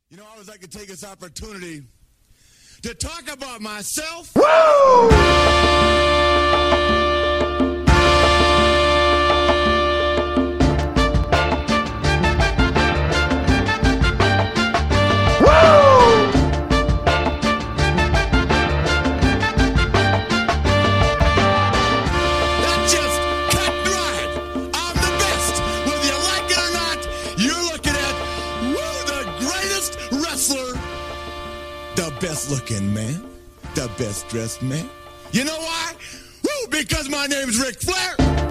You know, I always like to take this opportunity to talk about myself. Best looking man, the best dressed man. You know why? Woo, because my name's Ric Flair.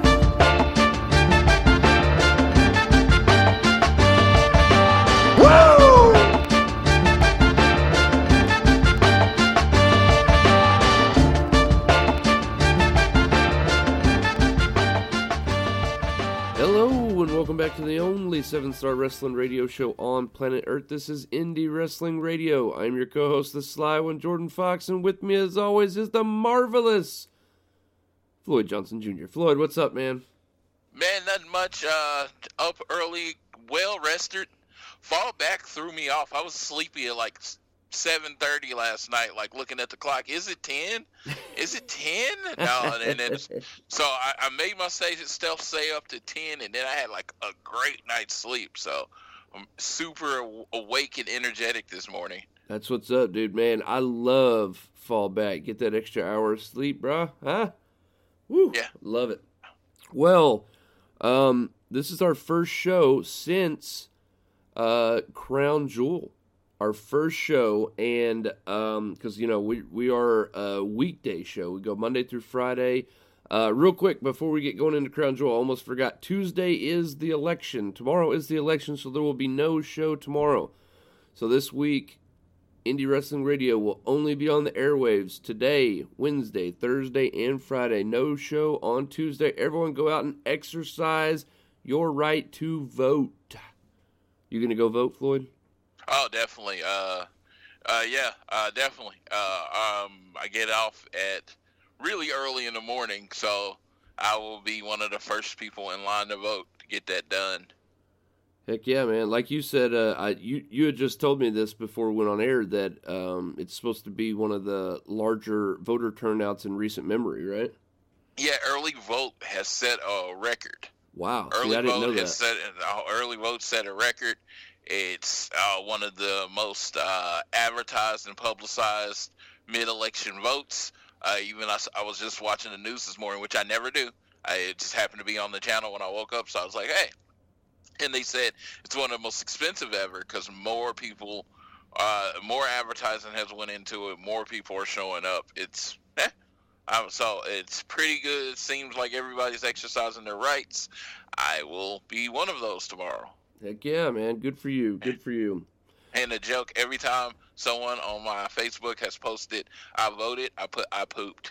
Welcome back to the only 7-star wrestling radio show on planet Earth. This is Indie Wrestling Radio. I'm your co-host, the Sly One, Jordan Fox, and with me as always is the marvelous Floyd Johnson Jr. Floyd, what's up, man? Man, nothing much. Up early, well rested. Fall back threw me off. I was sleepy at like 7:30 last night, like looking at the clock. Is it 10? Is it 10? No, and then so I made myself stay up to 10, and then I had like a great night's sleep. So I'm super awake and energetic this morning. That's what's up, dude. Man, I love fall back. Get that extra hour of sleep, bro. Huh? Woo. Yeah, love it. Well, this is our first show since Crown Jewel. Our first show, and because you know we are a weekday show, we go Monday through Friday. Real quick before we get going into Crown Jewel, I almost forgot. Tuesday is the election. Tomorrow is the election, so there will be no show tomorrow. So this week, Indie Wrestling Radio will only be on the airwaves today, Wednesday, Thursday, and Friday. No show on Tuesday. Everyone go out and exercise your right to vote. You gonna go vote, Floyd? Oh, definitely. Definitely. I get off at really early in the morning, so I will be one of the first people in line to vote to get that done. Heck yeah, man. Like you said, you had just told me this before we went on air that it's supposed to be one of the larger voter turnouts in recent memory, right? Yeah, early vote has set a record. Wow. Early vote set a record. It's one of the most advertised and publicized mid-election votes. I was just watching the news this morning, which I never do. It just happened to be on the channel when I woke up, so I was like, hey. And they said it's one of the most expensive ever because more people, more advertising has went into it. More people are showing up. So it's pretty good. It seems like everybody's exercising their rights. I will be one of those tomorrow. Heck yeah, man. Good for you. Good for you. And a joke, every time someone on my Facebook has posted, I voted, I put, I pooped.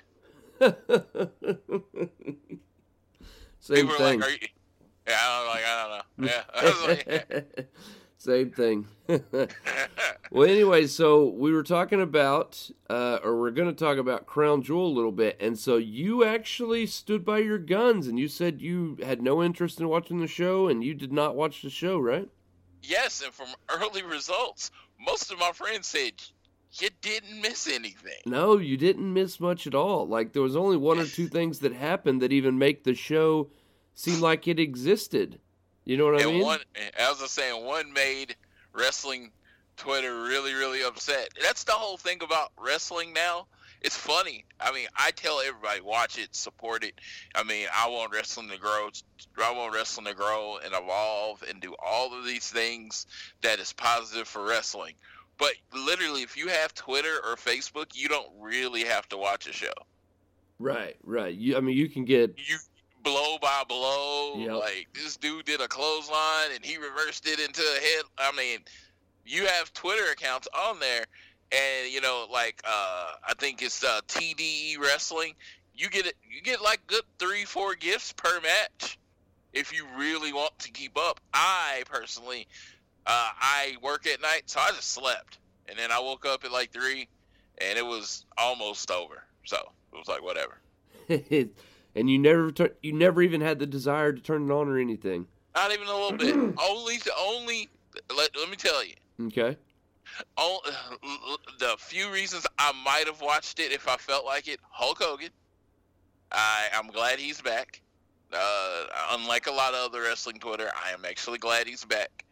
Same People thing. Are like, I don't know. Yeah. Same thing. Well, anyway, so we were talking about, or we're going to talk about Crown Jewel a little bit, and so you actually stood by your guns, and you said you had no interest in watching the show, and you did not watch the show, right? Yes, and from early results, most of my friends said you didn't miss anything. No, you didn't miss much at all. Like, there was only one or two things that happened that even make the show seem like it existed. You know what I mean? As I was saying, one made wrestling Twitter really, really upset. That's the whole thing about wrestling now. It's funny. I mean, I tell everybody, watch it, support it. I mean, I want wrestling to grow. I want wrestling to grow and evolve and do all of these things that is positive for wrestling. But literally, if you have Twitter or Facebook, you don't really have to watch a show. Right. You can get... blow by blow, yep. Like this dude did a clothesline and he reversed it into a head. I mean, you have Twitter accounts on there, and you know, like I think it's TDE Wrestling. You get like good 3-4 gifts per match if you really want to keep up. I personally, I work at night, so I just slept, and then I woke up at like 3, and it was almost over. So it was like whatever. And you never even had the desire to turn it on or anything. Not even a little bit. Only. Let me tell you. Okay. The few reasons I might have watched it if I felt like it, Hulk Hogan. I'm glad he's back. Unlike a lot of other wrestling Twitter, I am actually glad he's back.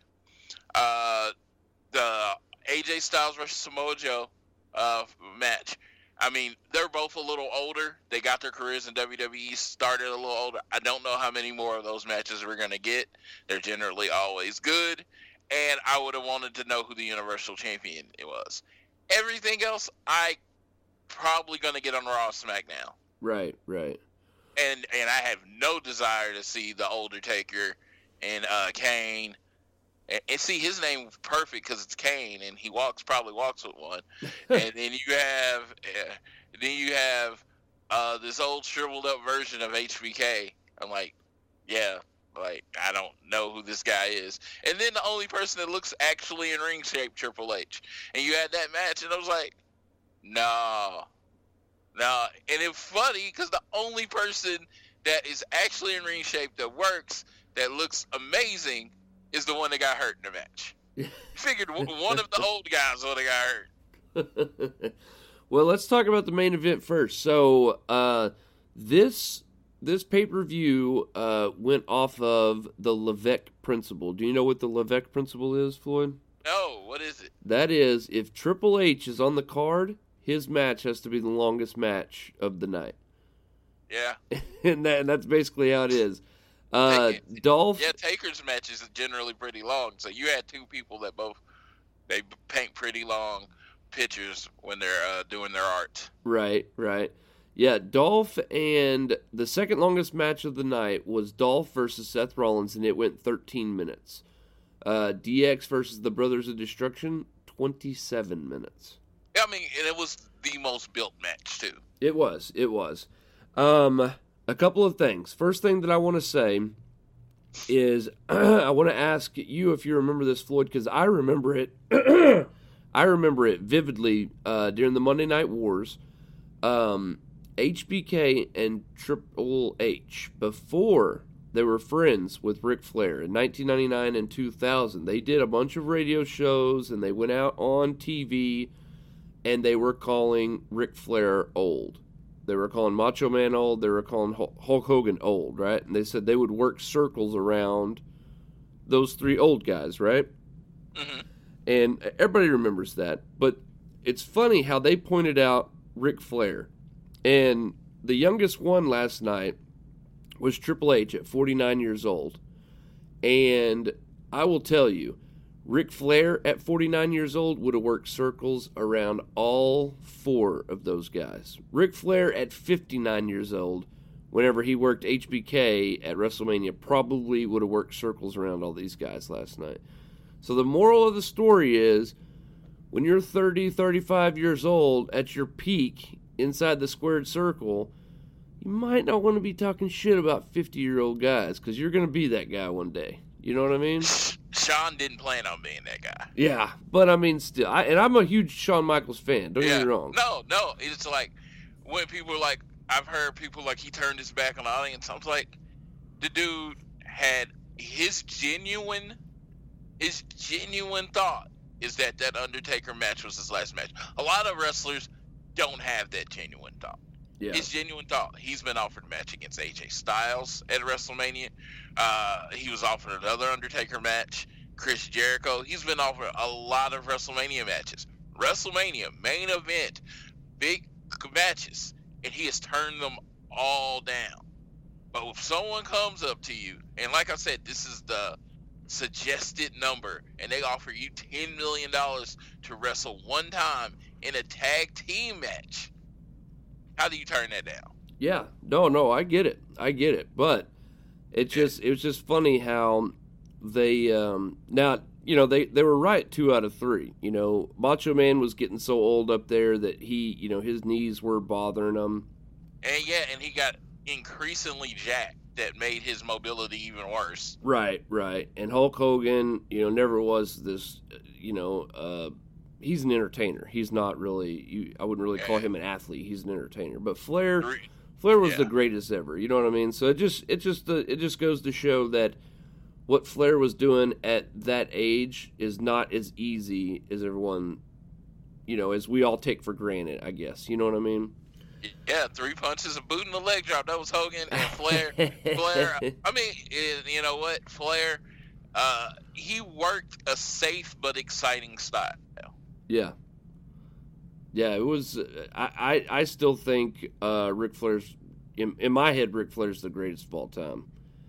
The AJ Styles versus Samoa Joe match. I mean, they're both a little older. They got their careers in WWE started a little older. I don't know how many more of those matches we're going to get. They're generally always good. And I would have wanted to know who the Universal Champion it was. Everything else, I probably going to get on Raw or SmackDown. Right. And I have no desire to see the older Taker and Kane. And see, his name perfect because it's Kane, and he probably walks with one. And then you have this old shriveled up version of HBK. I'm like, yeah, like I don't know who this guy is. And then the only person that looks actually in ring shape, Triple H. And you had that match, and I was like, no. And it's funny because the only person that is actually in ring shape that works, that looks amazing, is the one that got hurt in the match. Figured one of the old guys would have got hurt. Well, let's talk about the main event first. So, this pay-per-view went off of the Levesque principle. Do you know what the Levesque principle is, Floyd? No, what is it? That is, if Triple H is on the card, his match has to be the longest match of the night. Yeah. and that's basically how it is. Dolph. Yeah, Taker's matches are generally pretty long. So you had two people that they paint pretty long pictures when they're doing their art. Right. Yeah, Dolph, and the second longest match of the night was Dolph versus Seth Rollins, and it went 13 minutes. DX versus the Brothers of Destruction, 27 minutes. I mean, and it was the most built match, too. It was. A couple of things. First thing that I want to say is I want to ask you if you remember this, Floyd, because I remember it. I remember it vividly during the Monday Night Wars. HBK and Triple H, before they were friends with Ric Flair in 1999 and 2000, they did a bunch of radio shows and they went out on TV and they were calling Ric Flair old. They were calling Macho Man old. They were calling Hulk Hogan old, right? And they said they would work circles around those three old guys, right? Mm-hmm. And everybody remembers that. But it's funny how they pointed out Ric Flair. And the youngest one last night was Triple H at 49 years old. And I will tell you, Ric Flair at 49 years old would have worked circles around all four of those guys. Ric Flair at 59 years old, whenever he worked HBK at WrestleMania, probably would have worked circles around all these guys last night. So the moral of the story is, when you're 30, 35 years old at your peak inside the squared circle, you might not want to be talking shit about 50-year-old guys, because you're going to be that guy one day. You know what I mean? Shawn didn't plan on being that guy. Yeah, but I mean, still, I'm a huge Shawn Michaels fan. Don't get me wrong. No, it's like when people are like, I've heard people like he turned his back on the audience. I was like, the dude had his genuine thought is that Undertaker match was his last match. A lot of wrestlers don't have that genuine thought. Yeah. His genuine thought. He's been offered a match against AJ Styles at WrestleMania. He was offered another Undertaker match. Chris Jericho. He's been offered a lot of WrestleMania matches. WrestleMania, main event, big matches. And he has turned them all down. But if someone comes up to you, and like I said, this is the suggested number, and they offer you $10 million to wrestle one time in a tag team match, how do you turn that down? Yeah, no, I get it, but it was just funny how they now, you know, they were right 2 out of 3. You know, Macho Man was getting so old up there that he, you know, his knees were bothering him, and he got increasingly jacked. That made his mobility even worse. Right. And Hulk Hogan, you know, never was this, you know, he's an entertainer. He's not really, I wouldn't really call him an athlete. He's an entertainer. But Flair was the greatest ever. You know what I mean? So it just goes to show that what Flair was doing at that age is not as easy as everyone, as we all take for granted, I guess. You know what I mean? Yeah, 3 punches, a boot, and a leg drop. That was Hogan and Flair. I mean, you know what? Flair, he worked a safe but exciting style. Yeah. Yeah, it was. I still think Ric Flair's, in my head, Ric Flair's the greatest of all time.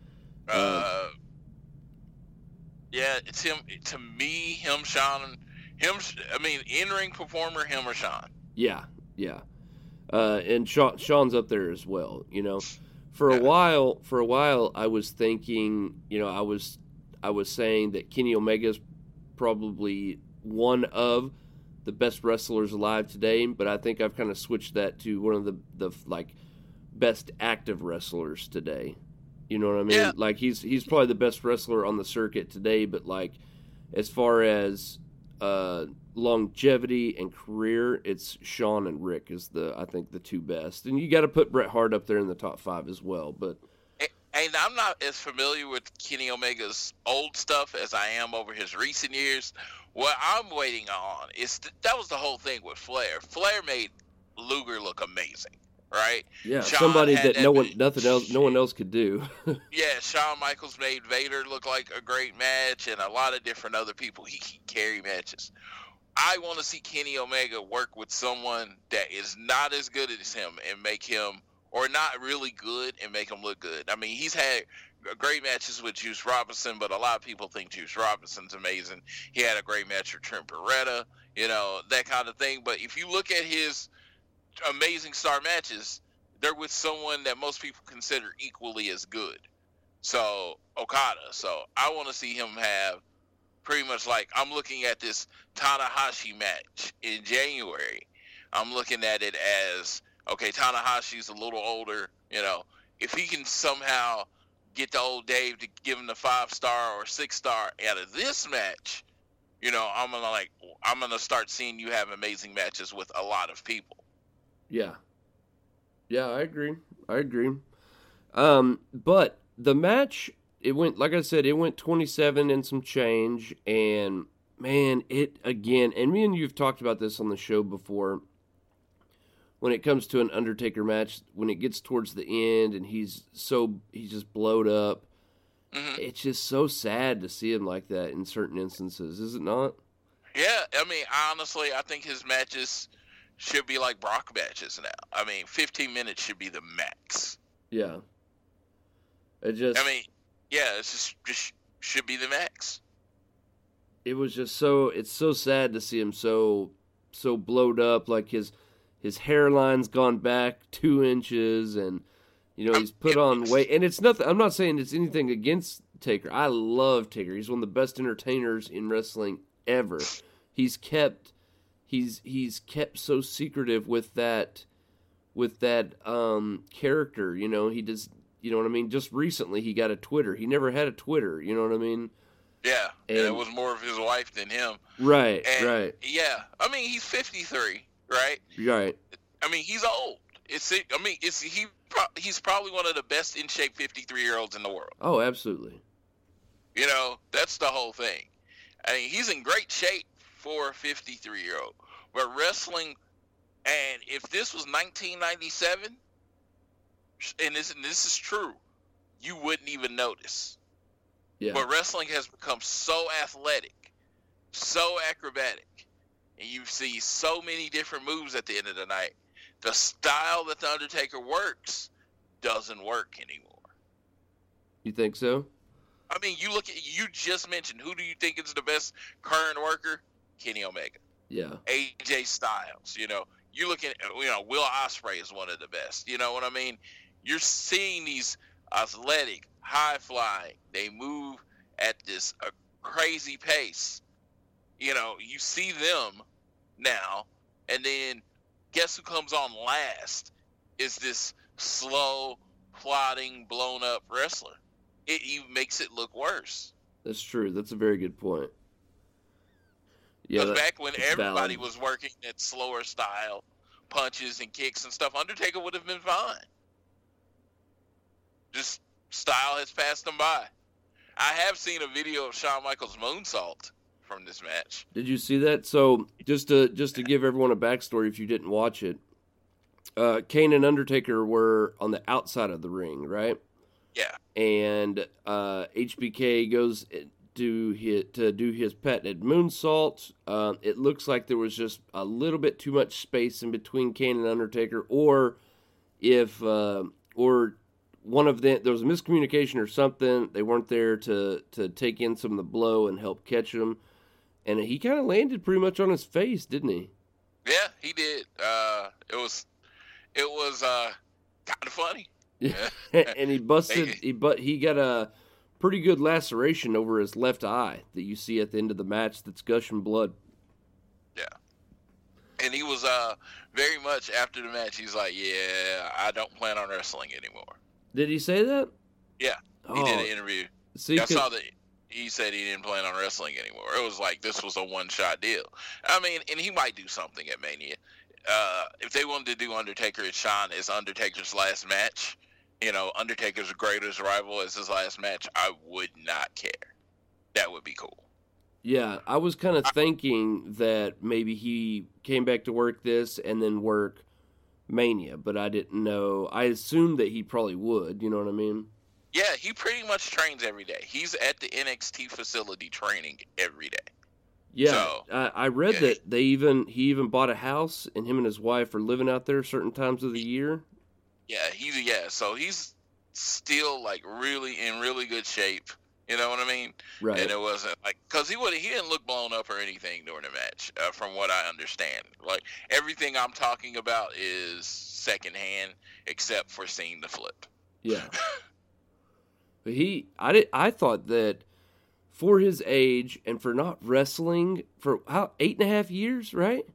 Yeah, it's him. To me, him, Shawn, in-ring performer, him or Shawn. Yeah. And Shawn's up there as well. For a while, I was thinking, I was saying that Kenny Omega's probably one of the best wrestlers alive today, but I think I've kind of switched that to one of the best active wrestlers today. You know what I mean? Yeah. Like he's probably the best wrestler on the circuit today, but as far as longevity and career, it's Shawn and Rick is I think the two best, and you got to put Bret Hart up there in the top 5 as well. But and I'm not as familiar with Kenny Omega's old stuff as I am over his recent years. What I'm waiting on is that was the whole thing with Flair. Flair made Luger look amazing, right? Yeah, Shawn somebody that no one else could do. Yeah, Shawn Michaels made Vader look like a great match, and a lot of different other people. He can carry matches. I want to see Kenny Omega work with someone that is not as good as him and make him, or not really good and make him look good. I mean, he's had great matches with Juice Robinson, but a lot of people think Juice Robinson's amazing. He had a great match with Trent Beretta, that kind of thing. But if you look at his Amazing Star matches, they're with someone that most people consider equally as good. So, Okada. So, I want to see him have pretty much I'm looking at this Tanahashi match in January. I'm looking at it as, okay, Tanahashi's a little older, if he can somehow get the old Dave to give him the 5-star or 6-star out of this match, I'm gonna start seeing you have amazing matches with a lot of people. Yeah, I agree. But the match, it went, like I said, it went 27 and some change, and man, it again, and me and you've talked about this on the show before. When it comes to an Undertaker match, when it gets towards the end and he's just blowed up, It's just so sad to see him like that in certain instances, is it not? Yeah, honestly, I think his matches should be like Brock matches now. 15 minutes should be the max. Yeah. It's just should be the max. It was just it's so sad to see him so blowed up, like his hairline's gone back 2 inches, and he's put on weight. And it's nothing. I'm not saying it's anything against Taker. I love Taker. He's one of the best entertainers in wrestling ever. He's kept so secretive with that character. He does. You know what I mean? Just recently, he got a Twitter. He never had a Twitter. You know what I mean? Yeah, and it was more of his wife than him. Right, right. Yeah, he's 53. Right. Right. He's old. He's probably one of the best in shape 53-year-olds in the world. Oh, absolutely. That's the whole thing. He's in great shape for a 53-year-old. But wrestling, and if this was 1997, and this is true, you wouldn't even notice. Yeah. But wrestling has become so athletic, so acrobatic, and you see so many different moves at the end of the night. The style that The Undertaker works doesn't work anymore. You think so? You just mentioned, who do you think is the best current worker? Kenny Omega. Yeah. AJ Styles. You look at, Will Ospreay is one of the best. You know what I mean? You're seeing these athletic, high-flying. They move at this crazy pace. You see them now, and then guess who comes on last is this slow, plodding, blown-up wrestler. It even makes it look worse. That's true. That's a very good point. Yeah, because back when everybody was working that slower style, punches and kicks and stuff, Undertaker would have been fine. Just style has passed him by. I have seen a video of Shawn Michaels' moonsault from this match. Did you see that? So just to give everyone a backstory, if you didn't watch it, Kane and Undertaker were on the outside of the ring, right? Yeah. And HBK goes to do his patented moonsault. It looks like there was just a little bit too much space in between Kane and Undertaker, or one of them, there was a miscommunication or something. They weren't there to take in some of the blow and help catch him. And he kind of landed pretty much on his face, didn't he? Yeah, he did. It was kind of funny. Yeah. And he got a pretty good laceration over his left eye that you see at the end of the match that's gushing blood. Yeah. And he was very much after the match, he's like, yeah, I don't plan on wrestling anymore. Did he say that? Yeah. He did an interview. See, I saw that he said he didn't plan on wrestling anymore. It was like this was a one-shot deal. I mean, and he might do something at Mania. If they wanted to do Undertaker and Shawn as Undertaker's last match, Undertaker's greatest rival as his last match, I would not care. That would be cool. Yeah, I was kind of thinking that maybe he came back to work this and then work Mania, but I didn't know. I assumed that he probably would, you know what I mean? Yeah, he pretty much trains every day. He's at the NXT facility training every day. Yeah, so, I read that he even bought a house, and him and his wife are living out there certain times of the year. Yeah, so he's still like really in really good shape. You know what I mean? Right. And it wasn't like, because he didn't look blown up or anything during the match, from what I understand. Like, everything I'm talking about is secondhand, except for seeing the flip. Yeah. But I thought that for his age and for not wrestling for 8.5 years, right?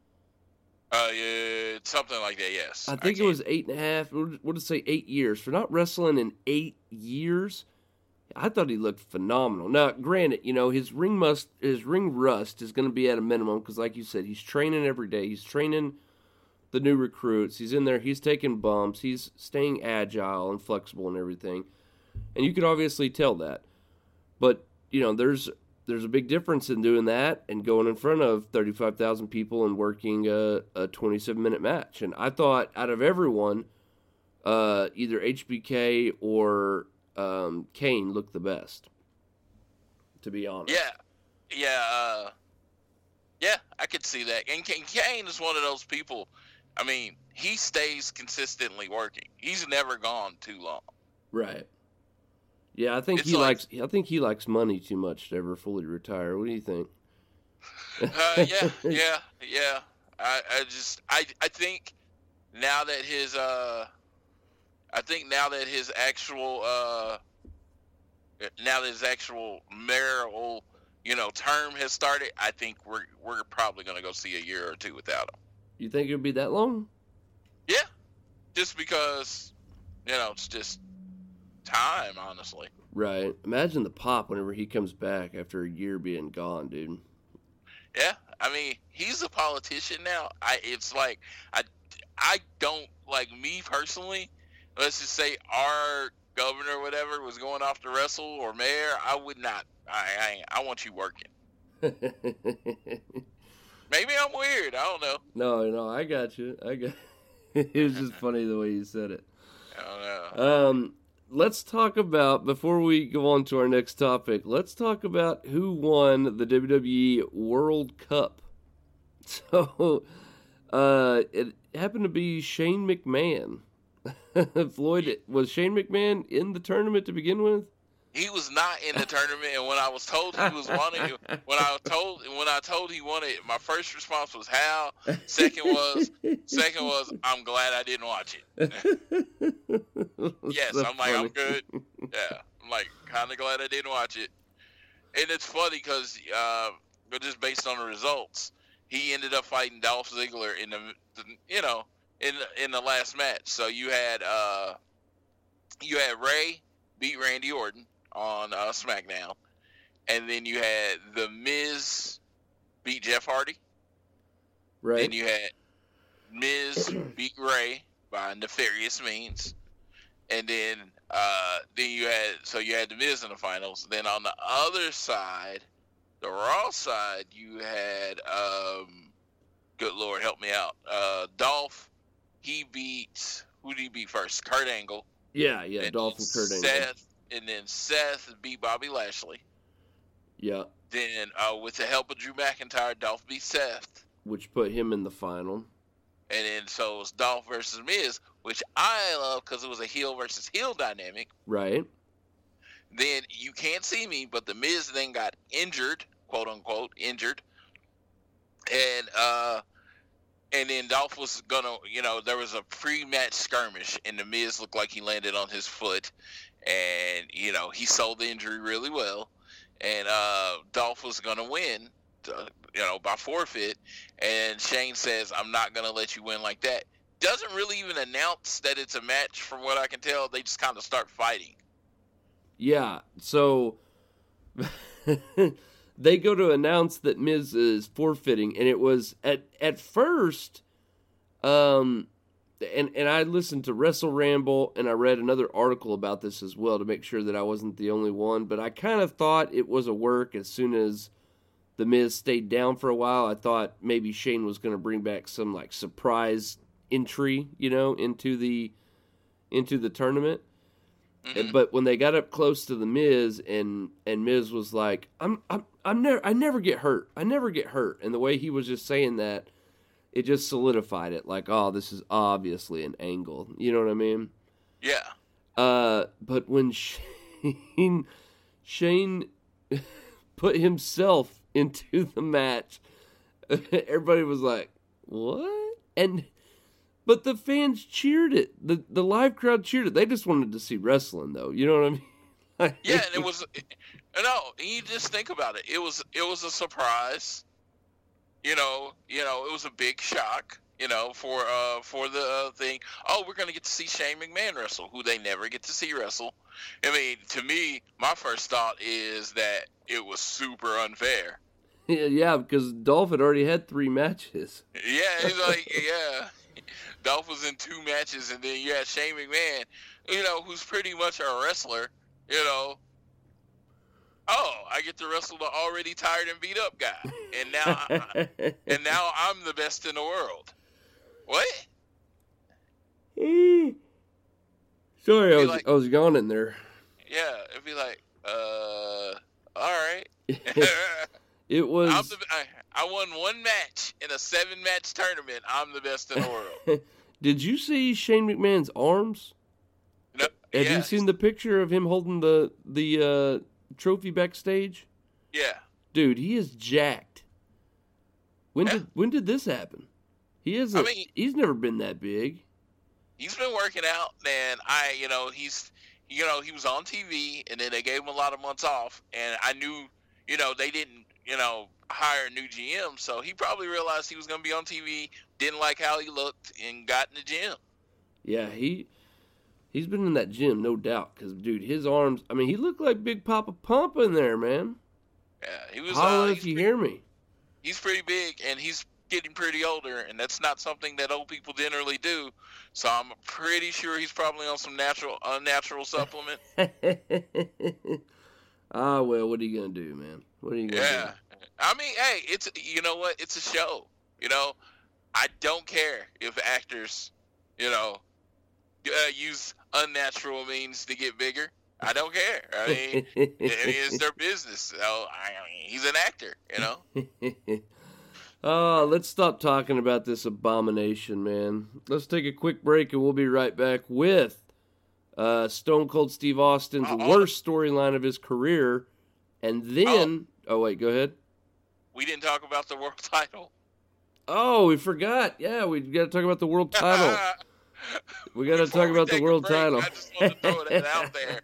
Yeah, something like that. Yes. I think it was 8.5. What did it say? 8 years for not wrestling in 8 years. I thought he looked phenomenal. Now, granted, his ring rust is going to be at a minimum because, like you said, he's training every day. He's training the new recruits. He's in there. He's taking bumps. He's staying agile and flexible and everything. And you could obviously tell that. But, there's a big difference in doing that and going in front of 35,000 people and working a 27-minute match. And I thought out of everyone, either HBK or Kane looked the best, to be honest. Yeah, I could see that. And Kane is one of those people, I mean, he stays consistently working. He's never gone too long. Right. Yeah, I think he likes money too much to ever fully retire. What do you think? Yeah. I think now that his actual mayoral, term has started, I think we're probably going to go see a year or two without him. You think it would be that long? Yeah, just because, it's just time, honestly. Right. Imagine the pop whenever he comes back after a year being gone, dude. Yeah, I mean, he's a politician now. It's like I don't, like, me personally. Let's just say our governor or whatever was going off to wrestle, or mayor, I would not. I want you working. Maybe I'm weird. I don't know. No, I got you. It was just funny the way you said it. I don't know. Let's talk about, before we go on to our next topic, let's talk about who won the WWE World Cup. So, it happened to be Shane McMahon. Floyd, was Shane McMahon in the tournament to begin with? He was not in the tournament, and when I was told he was wanting, when I told he wanted, my first response was how. Second was I'm glad I didn't watch it. Yes, so I'm like funny. I'm good. Yeah, I'm like kind of glad I didn't watch it, and it's funny because just based on the results, he ended up fighting Dolph Ziggler in the last match. So you had Ray beat Randy Orton on SmackDown, and then you had The Miz beat Jeff Hardy. Right. Then you had Miz beat Ray by nefarious means, And then you had the Miz in the finals. Then on the other side, the Raw side, you had good Lord, help me out. Dolph, who did he beat first? Kurt Angle. Yeah, Dolph and Kurt Angle. And then Seth beat Bobby Lashley. Yeah. Then with the help of Drew McIntyre, Dolph beat Seth, which put him in the final. And then so it was Dolph versus Miz, which I love because it was a heel versus heel dynamic. Right. Then you can't see me, but the Miz then got injured, quote unquote, injured. And then Dolph was gonna, there was a pre-match skirmish, and the Miz looked like he landed on his foot, and he sold the injury really well, and Dolph was gonna win, by forfeit, and Shane says, "I'm not gonna let you win like that." Doesn't really even announce that it's a match, from what I can tell. They just kind of start fighting. Yeah, so they go to announce that Miz is forfeiting, and it was at first, and I listened to Wrestle Ramble, and I read another article about this as well to make sure that I wasn't the only one, but I kind of thought it was a work as soon as the Miz stayed down for a while. I thought maybe Shane was going to bring back some like surprise entry, into the tournament. Mm-hmm. But when they got up close to the Miz, and Miz was like, I never get hurt. I never get hurt. And the way he was just saying that, it just solidified it. Like, oh, this is obviously an angle. You know what I mean? Yeah. But when Shane put himself into the match, everybody was like, what? But the fans cheered it. The live crowd cheered it. They just wanted to see wrestling, though. You know what I mean? Yeah, and it was. No, you just think about it. It was a surprise. It was a big shock. For the thing. Oh, we're gonna get to see Shane McMahon wrestle, who they never get to see wrestle. I mean, to me, my first thought is that it was super unfair. Yeah, because Dolph had already had 3 matches. Yeah, it's like, yeah. Dolph was in 2 matches, and then you had Shane McMahon, who's pretty much a wrestler, Oh, I get to wrestle the already tired and beat up guy, and now I'm the best in the world. What? Sorry, I was yawning there. Yeah, it'd be like, all right. It was. I won 1 match in a 7-match tournament. I'm the best in the world. Did you see Shane McMahon's arms? No. Have you seen the picture of him holding the trophy backstage? Yeah. Dude, he is jacked. When did this happen? He's never been that big. He's been working out, and he was on TV, and then they gave him a lot of months off, and I knew, they didn't, hire a new GM, so he probably realized he was going to be on TV, didn't like how he looked, and got in the gym. Yeah, he's been in that gym, no doubt, because, dude, his arms, I mean, he looked like Big Papa Pump in there, man. Yeah, he was. Holla if you hear me. He's pretty big, and he's getting pretty older, and that's not something that old people generally do, so I'm pretty sure he's probably on some unnatural supplement. Well, what are you going to do, man? What are you going to do? I mean, hey, it's, what? It's a show, I don't care if actors, use unnatural means to get bigger. I don't care. I mean, it's their business. So, he's an actor, Let's stop talking about this abomination, man. Let's take a quick break, and we'll be right back with Stone Cold Steve Austin's worst storyline of his career. And then... Oh, wait, go ahead. We didn't talk about the world title. Oh, we forgot. Yeah, we got to talk about the world title. We got to talk about the world title. I just want to throw it out there.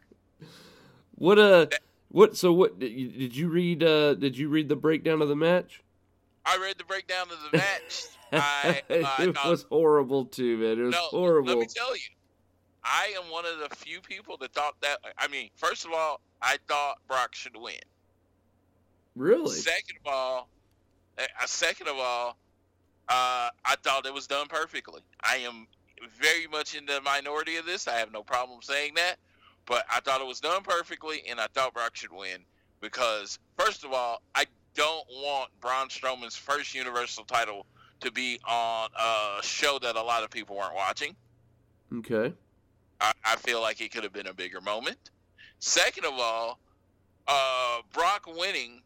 What did you read? Did you read the breakdown of the match? I read the breakdown of the match. It was horrible too, man. It was horrible. Let me tell you, I am one of the few people that thought that. I mean, first of all, I thought Brock should win. Really? Second of all, I thought it was done perfectly. I am very much in the minority of this. I have no problem saying that. But I thought it was done perfectly, and I thought Brock should win. Because, first of all, I don't want Braun Strowman's first Universal title to be on a show that a lot of people weren't watching. Okay. I feel like it could have been a bigger moment. Second of all, Brock winning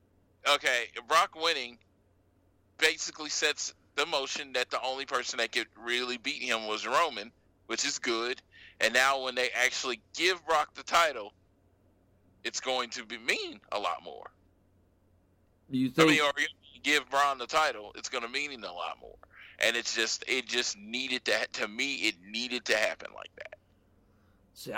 basically sets the motion that the only person that could really beat him was Roman, which is good. And now when they actually give Brock the title, it's going to mean a lot more. You think? Or give Braun the title, it's going to mean a lot more. And it just needed to me, it needed to happen like that. See,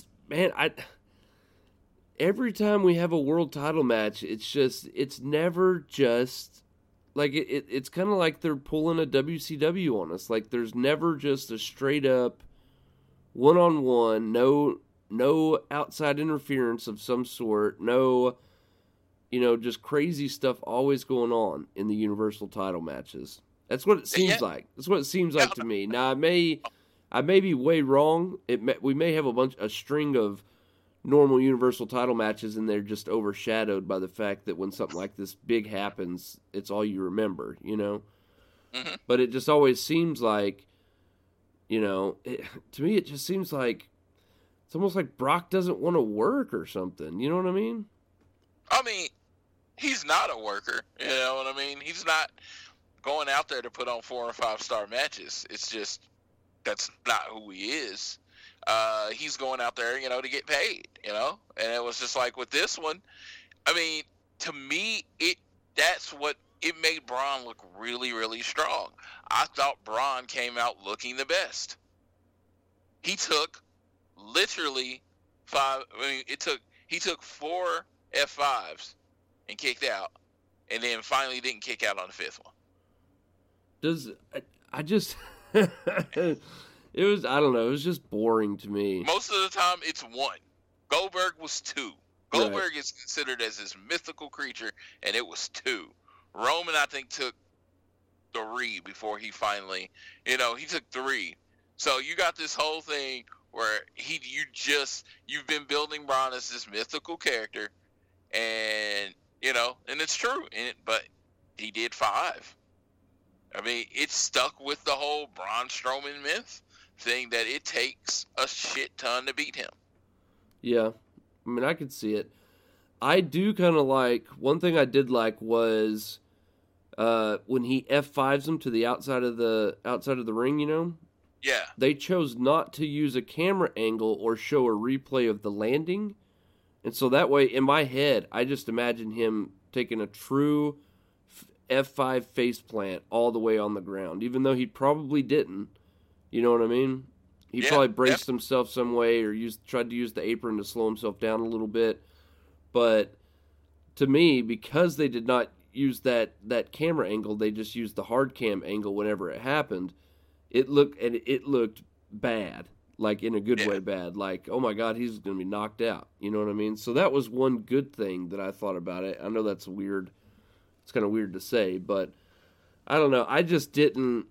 every time we have a world title match, it's never just, like, it's kind of like they're pulling a WCW on us. Like, there's never just a straight up one-on-one, no outside interference of some sort, no, just crazy stuff always going on in the Universal title matches. That's what it seems like. That's what it seems like to me. Now, I may be way wrong. We may have a string of normal Universal title matches, and they're just overshadowed by the fact that when something like this big happens, it's all you remember, Mm-hmm. But it just always seems like, to me, it just seems like it's almost like Brock doesn't want to work or something. You know what I mean? I mean, he's not a worker. You know what I mean? He's not going out there to put on 4 or 5 star matches. It's just, that's not who he is. He's going out there, to get paid, and it was just like with this one, I mean, to me, that's what it made Braun look really, really strong. I thought Braun came out looking the best. He took literally he took 4 F5s and kicked out, and then finally didn't kick out on the 5th one. It was, I don't know, it was just boring to me. Most of the time, it's 1. Goldberg was 2. Goldberg is considered as this mythical creature, and it was 2. Roman, I think, took 3 before he finally, he took 3. So you got this whole thing where you've been building Braun as this mythical character, and, and it's true, but he did 5. I mean, it stuck with the whole Braun Strowman myth thing that it takes a shit ton to beat him. Yeah. I mean, I could see it. I do kind of like, one thing I did like was when he F5s him to the outside of the ring, Yeah. They chose not to use a camera angle or show a replay of the landing. And so that way, in my head, I just imagine him taking a true F5 faceplant all the way on the ground, even though he probably didn't. You know what I mean? He probably braced himself some way or tried to use the apron to slow himself down a little bit. But to me, because they did not use that camera angle, they just used the hard cam angle whenever it happened. It looked bad, like in a good way bad. Like, oh my God, he's going to be knocked out. You know what I mean? So that was one good thing that I thought about it. I know that's weird. It's kind of weird to say, but I don't know. I just didn't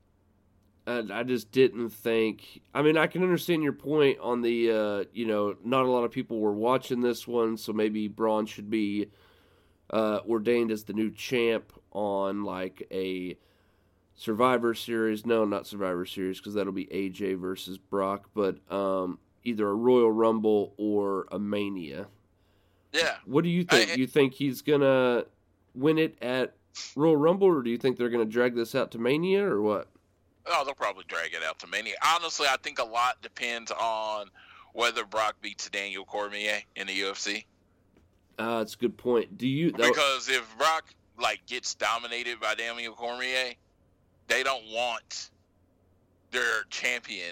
think. I mean, I can understand your point on the, not a lot of people were watching this one, so maybe Braun should be ordained as the new champ on like a Survivor Series. No, not Survivor Series, because that'll be AJ versus Brock, but either a Royal Rumble or a Mania. Yeah. What do you think? You think he's going to win it at Royal Rumble, or do you think they're going to drag this out to Mania, or what? Oh, they'll probably drag it out to Mania. Honestly, I think a lot depends on whether Brock beats Daniel Cormier in the UFC. That's a good point. Because if Brock gets dominated by Daniel Cormier, they don't want their champion.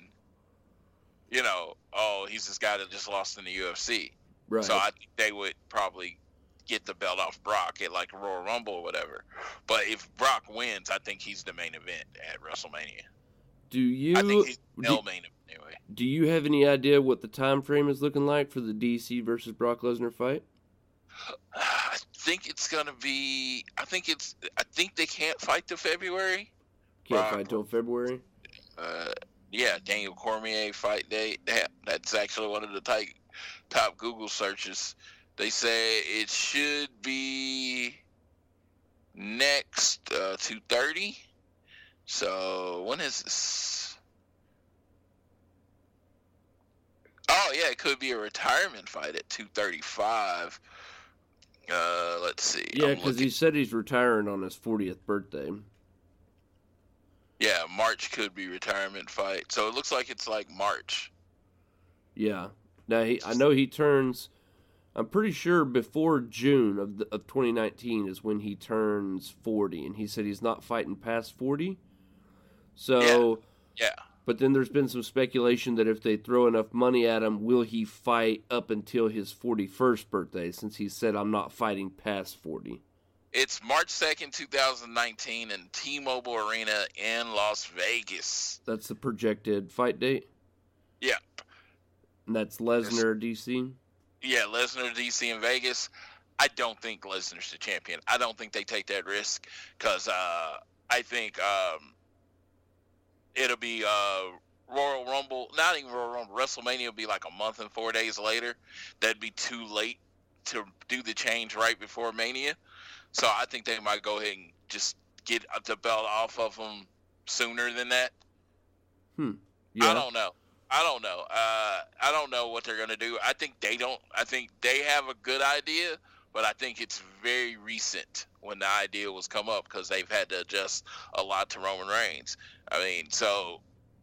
He's this guy that just lost in the UFC. Right. So I think they would probably get the belt off Brock at like Royal Rumble or whatever. But if Brock wins, I think he's the main event at WrestleMania. I think he's the main event anyway. Do you have any idea what the time frame is looking like for the DC versus Brock Lesnar fight? I think it's gonna be. I think they can't fight till February. Can't fight till February. Yeah, Daniel Cormier fight date. That's actually one of the top Google searches. They say it should be next 2:30. So when is this? Oh yeah, it could be a retirement fight at 2:35. Let's see. Yeah, because he said he's retiring on his 40th birthday. Yeah, March could be retirement fight. So it looks like it's like March. Yeah. Now I know he turns. I'm pretty sure before June of 2019 is when he turns 40, and he said he's not fighting past 40. So yeah. But then there's been some speculation that if they throw enough money at him, will he fight up until his 41st birthday? Since he said I'm not fighting past 40. It's March 2nd, 2019 in T-Mobile Arena in Las Vegas. That's the projected fight date? Yep. And that's Lesnar, DC? Yeah, Lesnar, DC, in Vegas. I don't think Lesnar's the champion. I don't think they take that risk because I think it'll be Royal Rumble. Not even Royal Rumble. WrestleMania will be like a month and 4 days later. That'd be too late to do the change right before Mania. So I think they might go ahead and just get the belt off of them sooner than that. Yeah. I don't know. I don't know what they're going to do. I think they have a good idea, but I think it's very recent when the idea was come up because they've had to adjust a lot to Roman Reigns. I mean, so,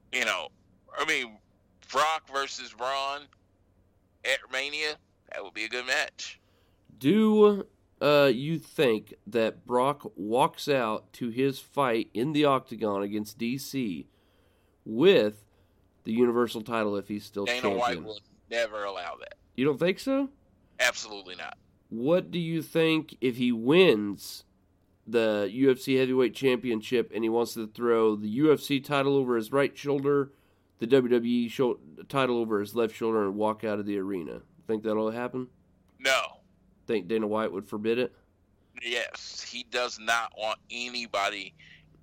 Brock versus Braun at Mania, that would be a good match. Do you think that Brock walks out to his fight in the Octagon against DC with the Universal title if he's still champion? Dana White will never allow that. You don't think so? Absolutely not. What do you think if he wins the UFC Heavyweight Championship and he wants to throw the UFC title over his right shoulder, the WWE title over his left shoulder, and walk out of the arena? Think that'll happen? No. Think Dana White would forbid it? Yes. He does not want anybody,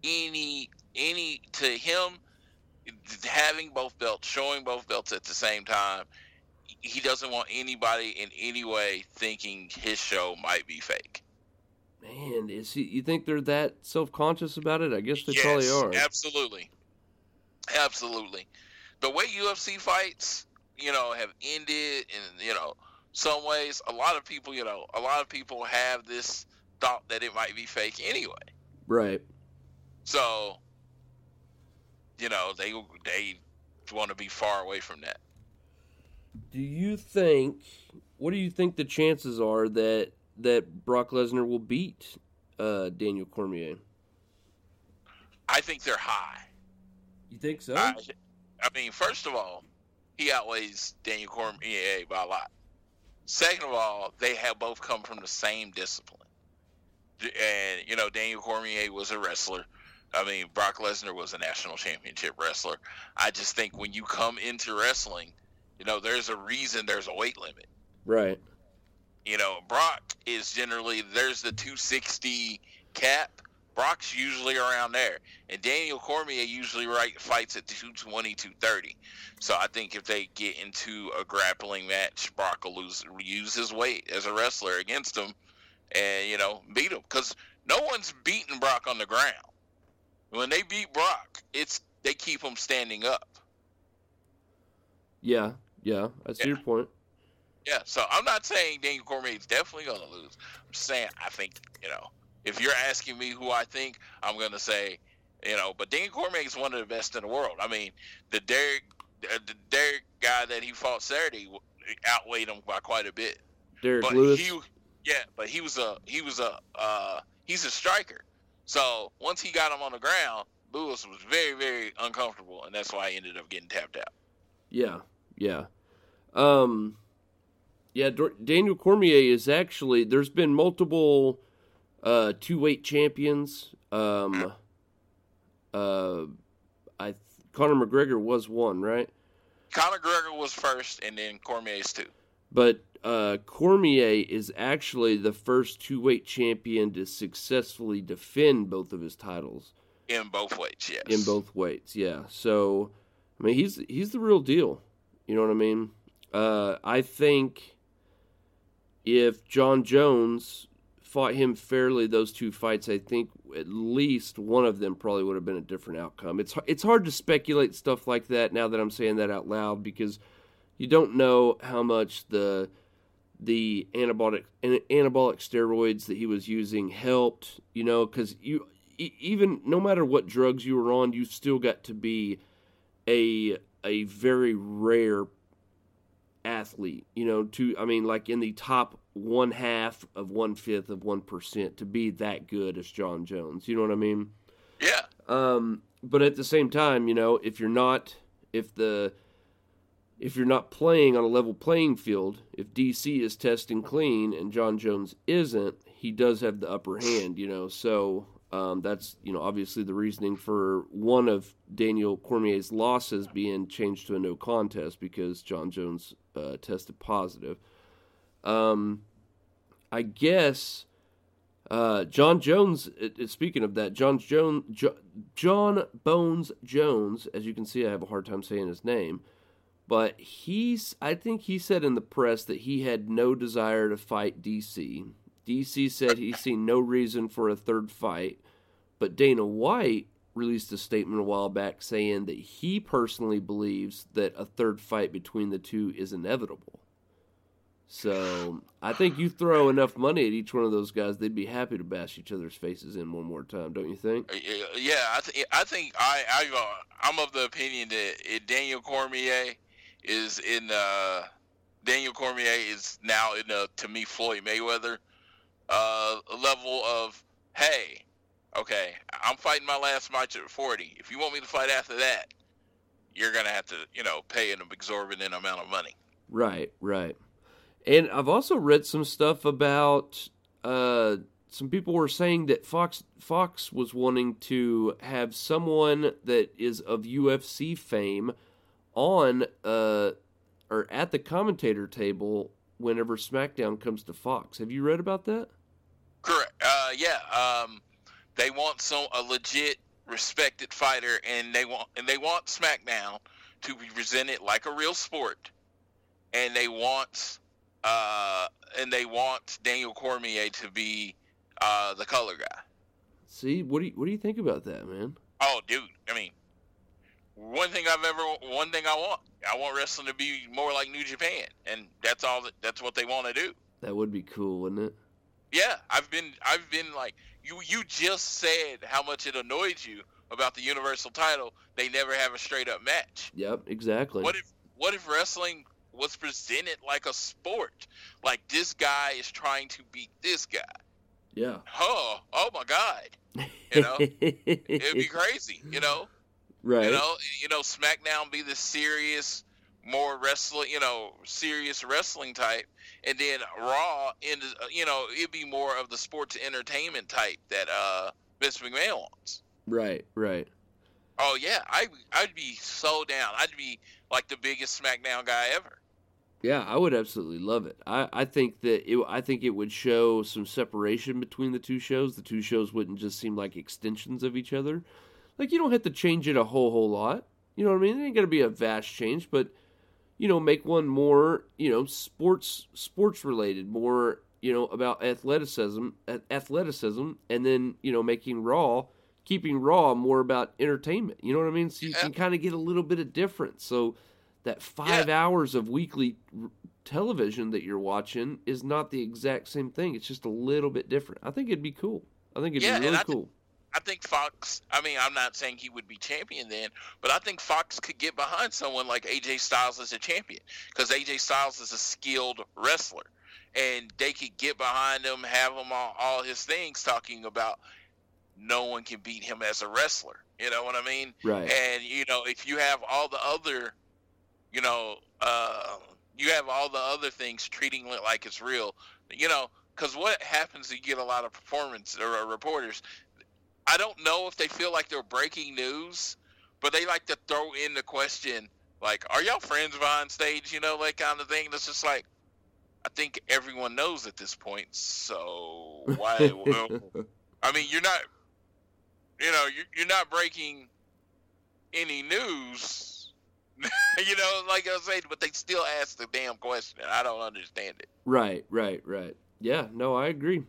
to him, having both belts, showing both belts at the same time, he doesn't want anybody in any way thinking his show might be fake. Man, you think they're that self-conscious about it? I guess they probably are. Absolutely. Absolutely. The way UFC fights, have ended in, some ways, a lot of people have this thought that it might be fake anyway. Right. So, they want to be far away from that. What do you think the chances are that Brock Lesnar will beat Daniel Cormier? I think they're high. You think so? First of all, he outweighs Daniel Cormier by a lot. Second of all, they have both come from the same discipline. And, Daniel Cormier was a wrestler. Brock Lesnar was a national championship wrestler. I just think when you come into wrestling, there's a reason there's a weight limit. Right. Brock is generally, there's the 260 cap. Brock's usually around there. And Daniel Cormier usually fights at 220, 230. So I think if they get into a grappling match, Brock will use his weight as a wrestler against him and, beat him. Because no one's beating Brock on the ground. When they beat Brock, they keep him standing up. Yeah, I see your point. Yeah, so I'm not saying Daniel Cormier is definitely going to lose. I'm just saying I think, if you're asking me who I think, I'm going to say, but Daniel Cormier is one of the best in the world. The Derek guy that he fought Saturday outweighed him by quite a bit. Derek Lewis? He's a striker. So once he got him on the ground, Lewis was very, very uncomfortable, and that's why he ended up getting tapped out. Yeah. Daniel Cormier is actually, there's been multiple two-weight champions. Conor McGregor was one, right? Conor McGregor was first, and then Cormier's two. But Cormier is actually the first two-weight champion to successfully defend both of his titles. In both weights, yes. In both weights, yeah. So, I mean, he's the real deal. You know what I mean? I think if John Jones fought him fairly those two fights, I think at least one of them probably would have been a different outcome. It's hard to speculate stuff like that now that I'm saying that out loud, because you don't know how much the anabolic steroids that he was using helped, you know, because even no matter what drugs you were on, you still got to be a very rare athlete, you know, like in the top 1/2 of 1/5 of 1% to be that good as John Jones. You know what I mean? Yeah. But at the same time, you know, if you're not playing on a level playing field, if DC is testing clean and John Jones isn't, he does have the upper hand, you know. So that's, you know, obviously the reasoning for one of Daniel Cormier's losses being changed to a no contest, because John Jones tested positive. I guess John Jones, speaking of that, John Bones Jones, as you can see, I have a hard time saying his name, but I think he said in the press that he had no desire to fight DC. DC said he's seen no reason for a third fight, but Dana White released a statement a while back saying that he personally believes that a third fight between the two is inevitable. So I think you throw enough money at each one of those guys, they'd be happy to bash each other's faces in one more time, don't you think? Yeah, I think I'm of the opinion that Daniel Cormier is now in to me Floyd Mayweather level of, hey, okay, I'm fighting my last match at 40. If you want me to fight after that, you're gonna have to, you know, pay an exorbitant amount of money. Right. And I've also read some stuff about some people were saying that Fox was wanting to have someone that is of UFC fame on or at the commentator table whenever SmackDown comes to Fox. Have you read about that? Correct. Yeah. They want a legit, respected fighter, and they want SmackDown to be presented like a real sport, and they want Daniel Cormier to be the color guy. See, what do you think about that, man? Oh, dude, I mean, one thing I want wrestling to be more like New Japan, and that's what they want to do. That would be cool, wouldn't it? Yeah, I've been like, you just said how much it annoyed you about the Universal title. They never have a straight up match. Yep, exactly. What if wrestling was presented like a sport? Like, this guy is trying to beat this guy. Yeah. Oh my God. You know, it'd be crazy. You know. Right. You know, SmackDown be the serious, more wrestling, you know, serious wrestling type, and then Raw, it'd be more of the sports entertainment type that Vince McMahon wants. Right. Oh yeah, I'd be so down. I'd be like the biggest SmackDown guy ever. Yeah, I would absolutely love it. I think it would show some separation between the two shows. The two shows wouldn't just seem like extensions of each other. Like, you don't have to change it a whole lot. You know what I mean? It ain't got to be a vast change, but, you know, make one more, you know, sports related, more, you know, about athleticism, and then, you know, keeping Raw more about entertainment. You know what I mean? So you can kind of get a little bit of difference. So that 5 hours of weekly television that you're watching is not the exact same thing. It's just a little bit different. I think it'd be cool. I think it'd be really cool. I think Fox, I mean, I'm not saying he would be champion then, but I think Fox could get behind someone like AJ Styles as a champion, because AJ Styles is a skilled wrestler, and they could get behind him, have him on all his things talking about no one can beat him as a wrestler. You know what I mean? Right. And, you know, if you have all the other, you know, you have all the other things treating it like it's real, you know, because what happens is you get a lot of performance or reporters. I don't know if they feel like they're breaking news, but they like to throw in the question, like, are y'all friends behind stage? You know, that kind of thing. That's just like, I think everyone knows at this point. So why? I mean, you're not breaking any news. You know, like I was saying, but they still ask the damn question. I don't understand it. Right. Yeah, no, I agree.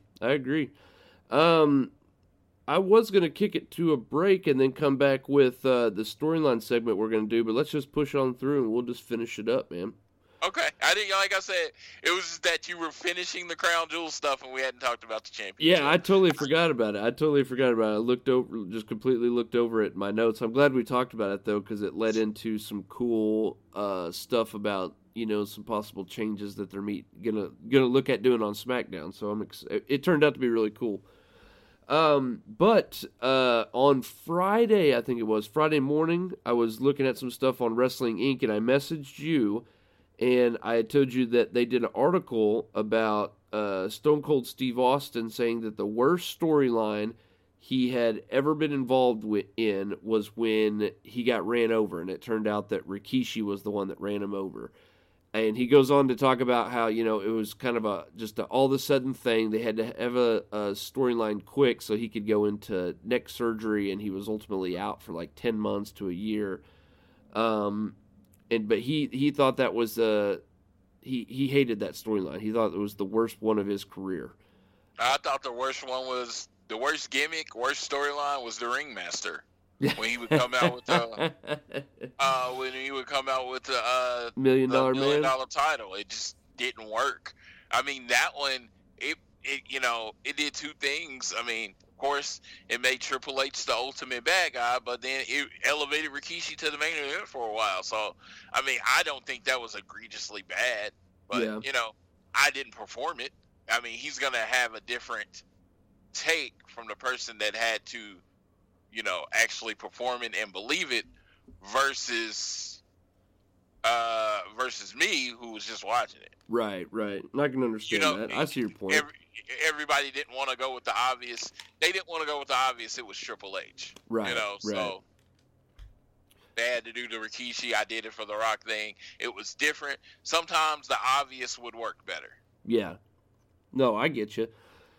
I was going to kick it to a break and then come back with the storyline segment we're going to do, but let's just push on through and we'll just finish it up, man. Okay. I didn't, like I said, it was just that you were finishing the Crown Jewel stuff and we hadn't talked about the championship. Yeah, I totally forgot about it. I just completely looked over at my notes. I'm glad we talked about it, though, because it led into some cool stuff about, you know, some possible changes that they're gonna look at doing on SmackDown. So it turned out to be really cool. But on Friday, I think it was Friday morning, I was looking at some stuff on Wrestling Inc. and I messaged you, and I had told you that they did an article about Stone Cold Steve Austin saying that the worst storyline he had ever been involved in was when he got ran over, and it turned out that Rikishi was the one that ran him over. And he goes on to talk about how, you know, it was kind of just an all-of-a-sudden thing. They had to have a storyline quick so he could go into neck surgery, and he was ultimately out for like 10 months to a year. But he thought that was he hated that storyline. He thought it was the worst one of his career. I thought the worst gimmick, worst storyline was the Ringmaster. When he would come out with the $1 million title, it just didn't work. I mean, that one, it did two things. I mean, of course, it made Triple H the ultimate bad guy, but then it elevated Rikishi to the main event for a while. So, I mean, I don't think that was egregiously bad, but you know, I didn't perform it. I mean, he's gonna have a different take from the person that had to, you know, actually perform it and believe it versus me, who was just watching it. Right. I can understand that. I see your point. Everybody didn't want to go with the obvious. They didn't want to go with the obvious. It was Triple H. Right. You know, so they had to do the Rikishi. I did it for the Rock thing. It was different. Sometimes the obvious would work better. Yeah. No, I get you.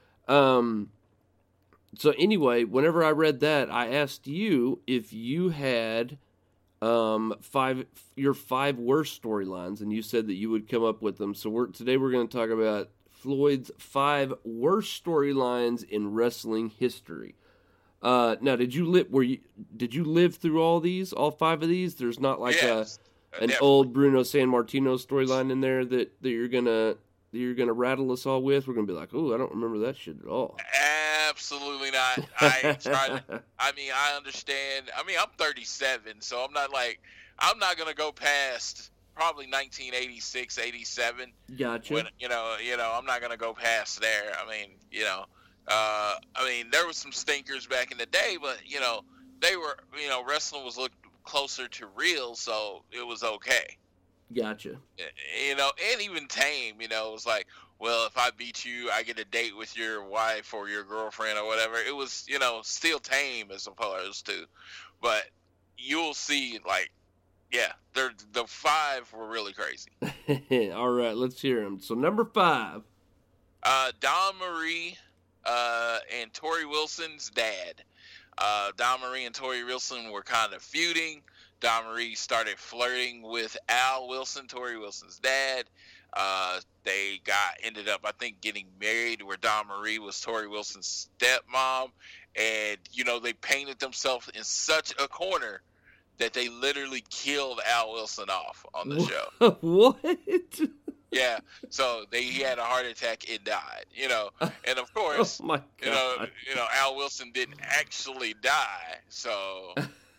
So anyway, whenever I read that, I asked you if you had your five worst storylines, and you said that you would come up with them. So today we're going to talk about Floyd's 5 worst storylines in wrestling history. Now, did you live through all 5 of these? There's not like an old Bruno Sammartino storyline in there that you're gonna rattle us all with. We're gonna be like, oh, I don't remember that shit at all. Absolutely not. I understand. I mean, I'm 37, so I'm not going to go past probably 1986, 87. Gotcha. When, you know, I'm not going to go past there. I mean, you know, there was some stinkers back in the day, but, you know, they were, you know, wrestling was looked closer to real, so it was okay. Gotcha. You know, and even tame, you know, it was like, well, if I beat you, I get a date with your wife or your girlfriend or whatever. It was, you know, still tame as opposed to, but you'll see, like, yeah, the 5 were really crazy. All right, let's hear them. So number 5. Dawn Marie and Tori Wilson's dad. Dawn Marie and Tori Wilson were kind of feuding. Dawn Marie started flirting with Al Wilson, Tori Wilson's dad. They ended up, I think, getting married, where Dawn Marie was Tori Wilson's stepmom. And, you know, they painted themselves in such a corner that they literally killed Al Wilson off on the show. What? Yeah. So he had a heart attack and died, you know. And of course, oh my God. You know, Al Wilson didn't actually die. So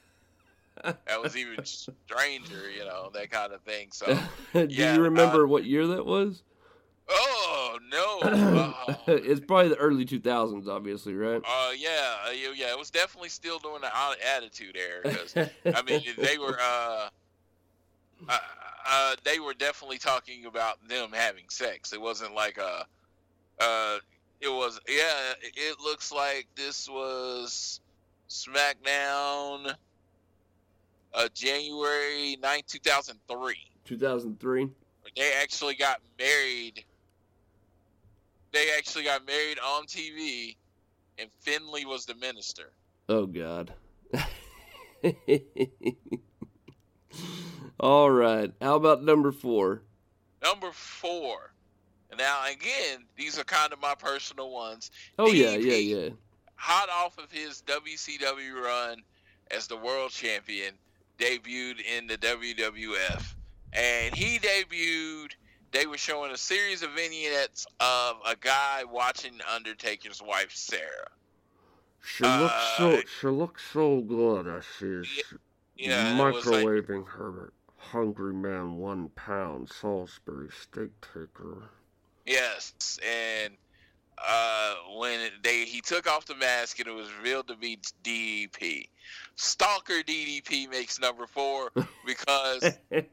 that was even stranger, you know, that kind of thing. So, do you remember what year that was? Oh no! It's probably the early 2000s, obviously, right? Yeah. It was definitely still during the Attitude Era, because I mean they were definitely talking about them having sex. It wasn't like it looks like this was SmackDown. January 9th, 2003. 2003? They actually got married. They actually got married on TV, and Finley was the minister. Oh, God. All right. How about number 4? Number 4. Now, again, these are kind of my personal ones. Oh, DDP, yeah. Hot off of his WCW run as the world champion, debuted in the WWF. And he debuted, they were showing a series of vignettes of a guy watching Undertaker's wife, Sarah. She looks so good as she's microwaving her Hungry Man 1 pound Salisbury steak taker. Yes, and when he took off the mask and it was revealed to be DDP. Stalker DDP makes number 4 because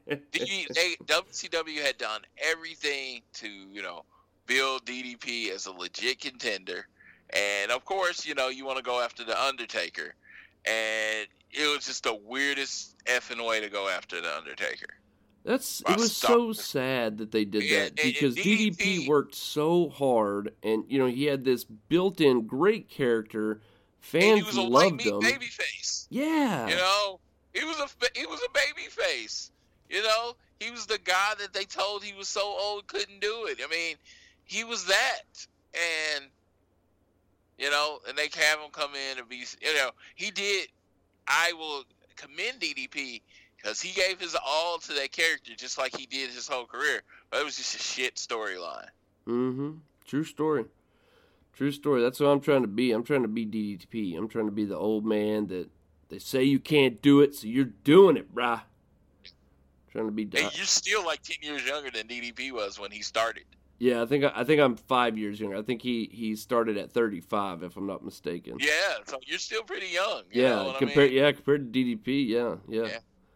WCW had done everything to, build DDP as a legit contender. And of course, you want to go after the Undertaker. And it was just the weirdest effing way to go after the Undertaker. It was so sad that they did that because DDP worked so hard, and he had this built-in great character. Fans loved him. Baby face. Yeah. He was a baby face. He was the guy that they told he was so old couldn't do it. I mean, he was that, and they have him come in and be, he did. I will commend DDP. Because he gave his all to that character just like he did his whole career. But it was just a shit storyline. Mm-hmm. True story. That's what I'm trying to be. I'm trying to be DDP. I'm trying to be the old man that they say you can't do it, so you're doing it, brah. Trying to be Hey, you're still like 10 years younger than DDP was when he started. Yeah, I think I'm 5 years younger. I think he started at 35, if I'm not mistaken. Yeah, so you're still pretty young. Compared to DDP, yeah.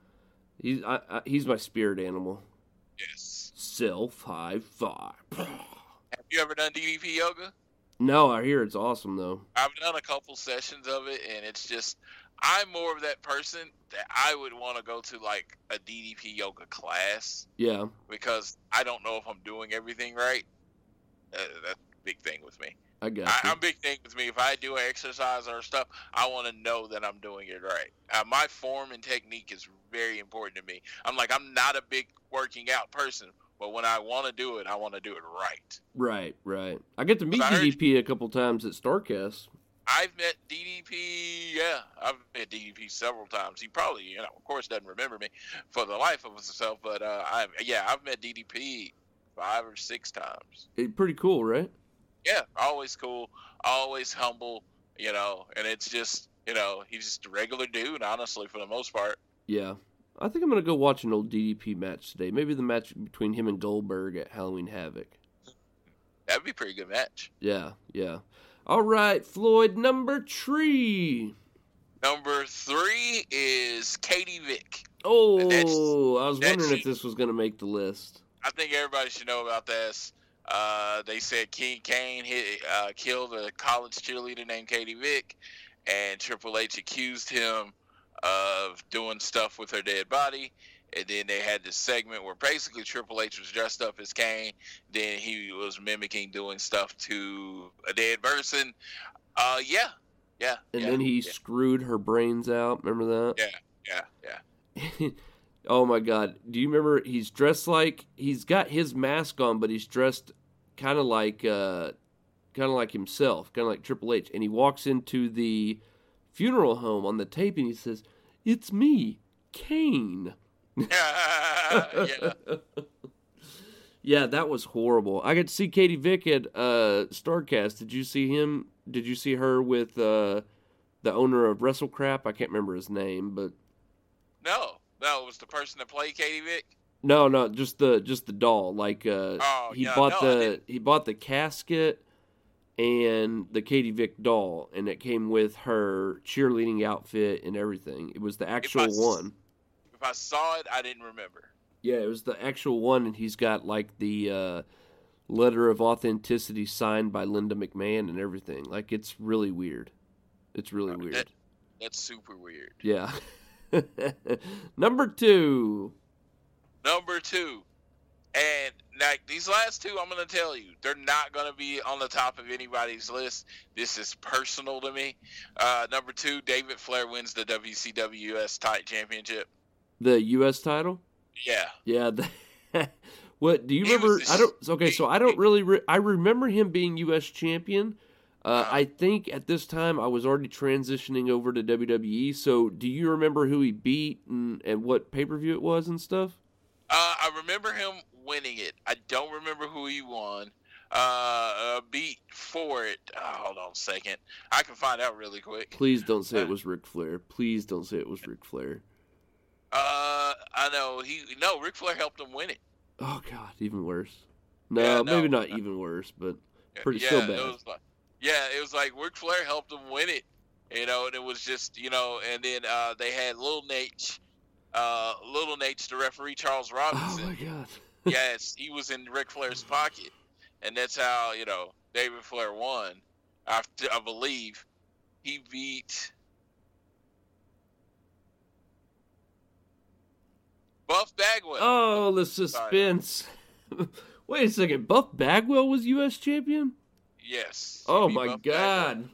He's my spirit animal. Yes. Self high five. Have you ever done DDP yoga? No, I hear it's awesome though. I've done a couple sessions of it, and it's just I'm more of that person that I would want to go to like a DDP yoga class. Yeah. Because I don't know if I'm doing everything right. That's a big thing with me. I got you. I'm big thing with me. If I do exercise or stuff, I want to know that I'm doing it right. My form and technique is very important to me. I'm not a big working out person, but when I want to do it, I want to do it right. Right. I get to meet DDP a couple times at StarCast. I've met DDP, I've met DDP several times. He probably, of course doesn't remember me for the life of himself, but I've met DDP 5 or 6 times. It's pretty cool, right? Yeah, always cool, always humble, and it's just, he's just a regular dude, honestly, for the most part. Yeah. I think I'm going to go watch an old DDP match today. Maybe the match between him and Goldberg at Halloween Havoc. That'd be a pretty good match. Yeah. All right, Floyd, number 3. Number 3 is Katie Vick. Oh, I was wondering if this was going to make the list. I think everybody should know about this. They said King Kane killed a college cheerleader named Katie Vick, and Triple H accused him of doing stuff with her dead body. And then they had this segment where basically Triple H was dressed up as Kane. Then he was mimicking doing stuff to a dead person. Yeah. And then he screwed her brains out. Remember that? Yeah. Oh my God. Do you remember he's dressed like, he's got his mask on, but he's dressed kind of like himself, kind of like Triple H. And he walks into the funeral home on the tape and he says, "It's me, Kane." Yeah, that was horrible. I got to see Katie Vick at StarCast. Did you see him? Did you see her with the owner of WrestleCrap? I can't remember his name, but no, it was the person that played Katie Vick. No, just the doll. Like he bought the casket and the Katie Vick doll, and it came with her cheerleading outfit and everything. It was the actual one. If I saw it, I didn't remember. Yeah, it was the actual one, and he's got like the letter of authenticity signed by Linda McMahon and everything. Like, it's really weird. It's really weird. That's super weird. Yeah. Number 2. And now, these last 2, I'm going to tell you, they're not going to be on the top of anybody's list. This is personal to me. Number 2, David Flair wins the WCW US Championship. The U.S. title? Yeah. Yeah. What do you remember? I remember him being U.S. champion. I think at this time I was already transitioning over to WWE. So, do you remember who he beat and what pay-per-view it was and stuff? I remember him winning it. I don't remember who he won. Beat for it. Hold on a second. I can find out really quick. Please don't say it was Ric Flair. Please don't say it was Ric Flair. I know Ric Flair helped him win it. Oh God, even worse. No, maybe not even worse, but still bad. It was like Ric Flair helped him win it, and it was just, and then they had Little Nate's the referee, Charles Robinson. Oh my God. Yes, he was in Ric Flair's pocket, and that's how David Flair won. I believe he beat Buff Bagwell. Oh, the suspense. Wait a second. Buff Bagwell was U.S. champion? Yes. Oh, my God.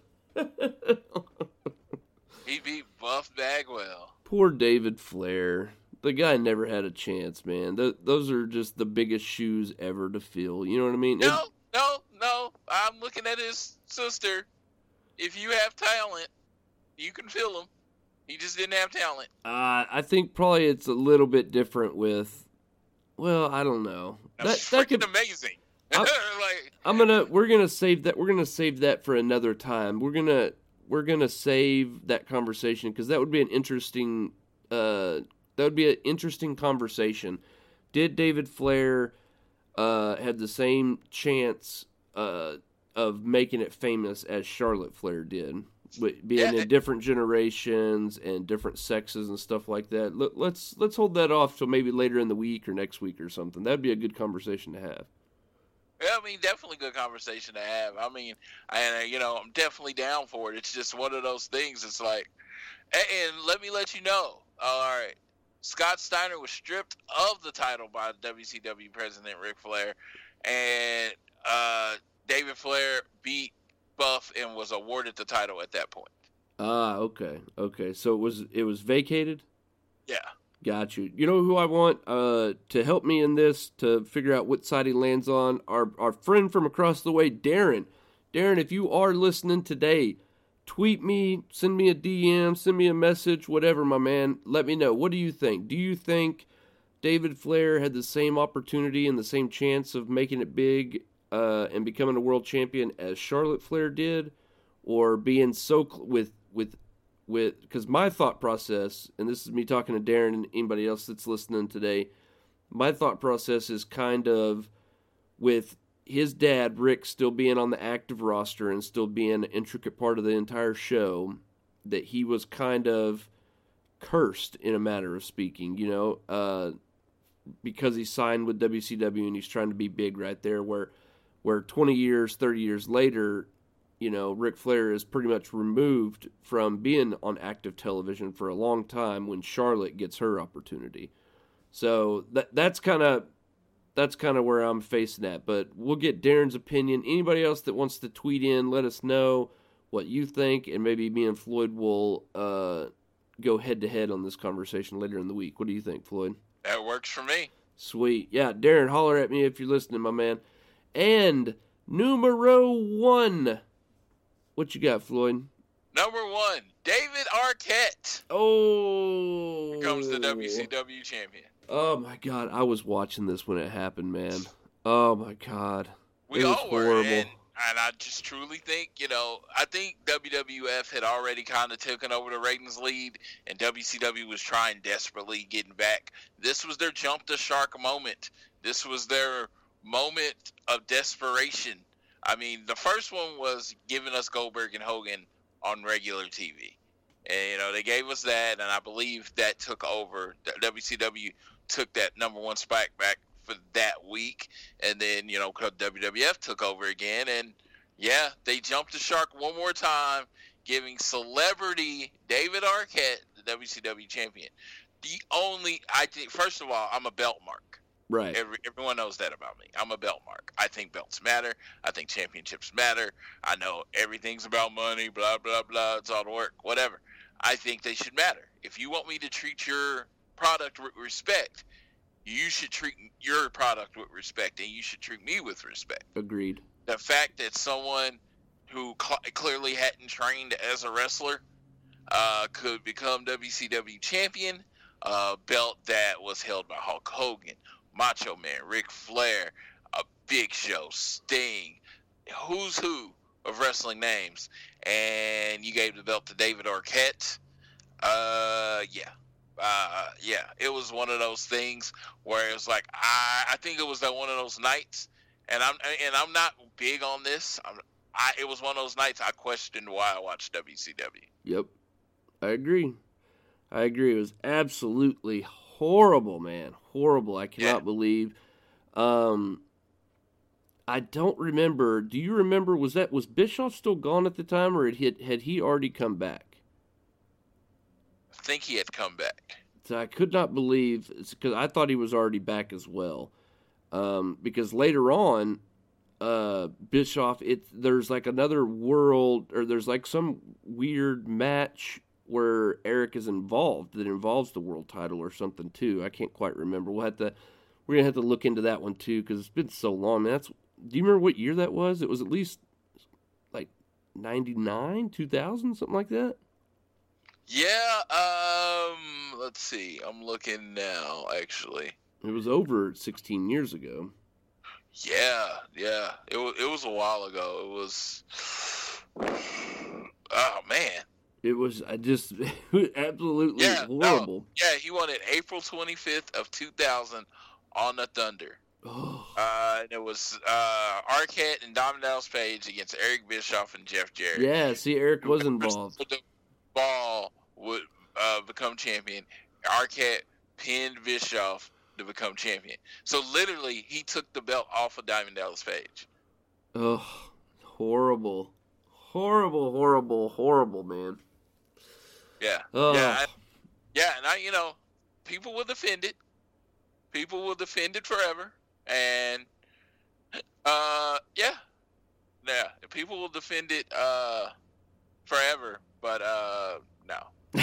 He beat Buff Bagwell. Poor David Flair. The guy never had a chance, man. Those are just the biggest shoes ever to fill. You know what I mean? No. I'm looking at his sister. If you have talent, you can fill them. He just didn't have talent. I think probably it's a little bit different with. Well, I don't know. That's freaking amazing. We're gonna save that. We're gonna save that for another time. We're gonna save that conversation because that would be an interesting. That would be an interesting conversation. Did David Flair have the same chance of making it famous as Charlotte Flair did? Being in different generations and different sexes and stuff like that. Let's hold that off till maybe later in the week or next week or something. That'd be a good conversation to have. Yeah, I mean, definitely good conversation to have. I mean, I'm definitely down for it. It's just one of those things. It's like, and let me let you know. All right, Scott Steiner was stripped of the title by WCW President Ric Flair, and David Flair beat Buff and was awarded the title at that point. Okay. So it was vacated? Yeah. Got you. You know who I want to help me in this to figure out what side he lands on? Our friend from across the way, Darren. Darren, if you are listening today, tweet me, send me a DM, send me a message, whatever, my man. Let me know. What do you think? Do you think David Flair had the same opportunity and the same chance of making it big and becoming a world champion as Charlotte Flair did, or being so with because my thought process, and this is me talking to Darren and anybody else that's listening today, my thought process is kind of with his dad Rick still being on the active roster and still being an intricate part of the entire show, that he was kind of cursed in a matter of speaking, because he signed with WCW and he's trying to be big right there, where 20 years, 30 years later, Ric Flair is pretty much removed from being on active television for a long time when Charlotte gets her opportunity. So that's kind of where I'm facing at. But we'll get Darren's opinion. Anybody else that wants to tweet in, let us know what you think, and maybe me and Floyd will go head-to-head on this conversation later in the week. What do you think, Floyd? That works for me. Sweet. Yeah, Darren, holler at me if you're listening, my man. And numero 1. What you got, Floyd? Number 1, David Arquette. Oh. Becomes the WCW champion. Oh, my God. I was watching this when it happened, man. Oh, my God. We all were. And I just truly think, I think WWF had already kind of taken over the ratings lead, and WCW was trying desperately getting back. This was their jump the shark moment. This was their moment of desperation. I mean, the first one was giving us Goldberg and Hogan on regular TV. And, they gave us that, and I believe that took over. WCW took that number 1 spot back for that week. And then, WWF took over again. And, yeah, they jumped the shark one more time, giving celebrity David Arquette the WCW champion. I think, first of all, I'm a belt mark. Right. Everyone knows that about me. I'm a belt mark. I think belts matter. I think championships matter. I know everything's about money, blah, blah, blah. It's all the work, whatever. I think they should matter. If you want me to treat your product with respect, you should treat your product with respect, and you should treat me with respect. Agreed. The fact that someone who clearly hadn't trained as a wrestler could become WCW champion, belt that was held by Hulk Hogan, Macho Man, Ric Flair, Big Show, Sting, who's who of wrestling names, and you gave the belt to David Arquette. It was one of those things where it was like, I think it was that one of those nights, and I'm not big on this. It was one of those nights I questioned why I watched WCW. Yep, I agree. It was absolutely horrible, man. Horrible. I cannot believe. I don't remember. Do you remember? Was Bischoff still gone at the time, or had he already come back? I think he had come back. So I could not believe, because I thought he was already back as well. Because later on, Bischoff, there's like another world, or there's like some weird match where Eric is involved that involves the world title or something too. I can't quite remember. We're gonna have to look into that one too, because it's been so long. Man, do you remember what year that was? It was at least like 99, 2000, something like that. Yeah. Let's see. I'm looking now. Actually, it was over 16 years ago. Yeah. It was a while ago. It was. Oh man. It was absolutely horrible. He won it April 25th of 2000 on the Thunder. Oh. And it was Arquette and Diamond Dallas Page against Eric Bischoff and Jeff Jarrett. Yeah, see, Eric was involved. The Ball would become champion. Arquette pinned Bischoff to become champion. So literally, he took the belt off of Diamond Dallas Page. Oh, horrible. Horrible, man. Yeah. Oh. And people will defend it. People will defend it forever. And, people will defend it forever. But, no.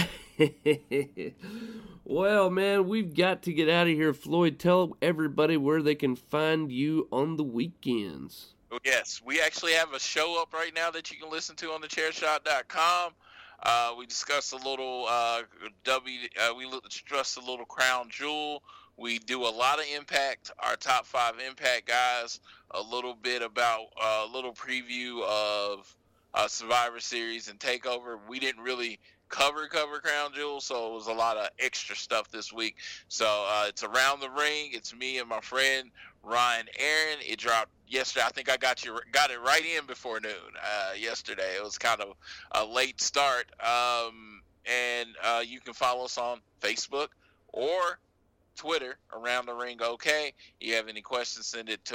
Well, man, we've got to get out of here. Floyd, tell everybody where they can find you on the weekends. Yes, we actually have a show up right now that you can listen to on thechairshot.com. We discussed a little we discussed a little Crown Jewel. We do a lot of Impact, our top 5 Impact guys, a little bit about a little preview of Survivor Series and TakeOver. We didn't really cover Crown Jewel, so it was a lot of extra stuff this week. So it's Around the Ring. It's me and my friend Ryan Aaron. It dropped yesterday. I think I got it right in before noon yesterday. It was kind of a late start. And you can follow us on Facebook or Twitter, Around the Ring OK. You have any questions, send it to